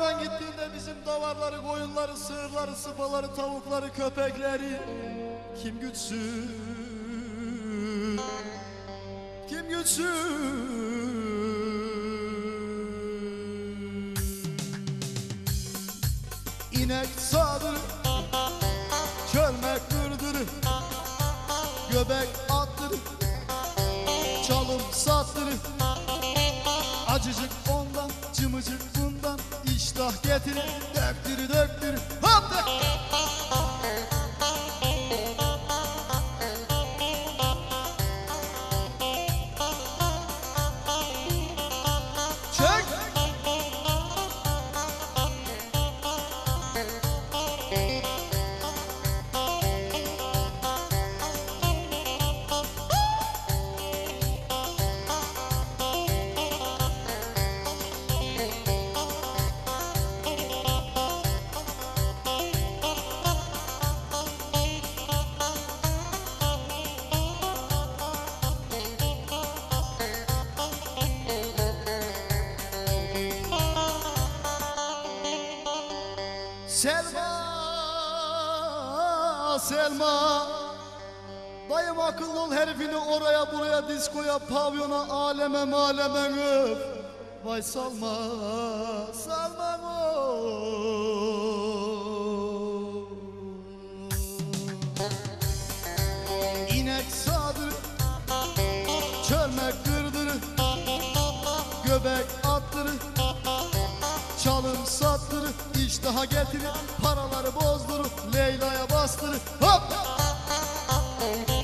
Ramazan gittiğinde bizim davarları, koyunları, sığırları, sıpaları, tavukları, köpekleri kim gütsün? Kim gütsün? İnek sağdır, çölmek dırdırı, göbek attırı, çalım sattırı. Acıcık ondan, cımıcık bundan, iştah getirir, döktürü döktürü, hop de! Çek! Selma, Selma, dayım akıllı ol, herifini oraya buraya, diskoya, pavyona, aleme maleme öp. Vay Salma, Salma İnek sağdır, çölmek kırdırır, göbek attırır, çalım sattırır, iştaha getirir, paraları bozdurur, Leyla'ya bastırır, hop!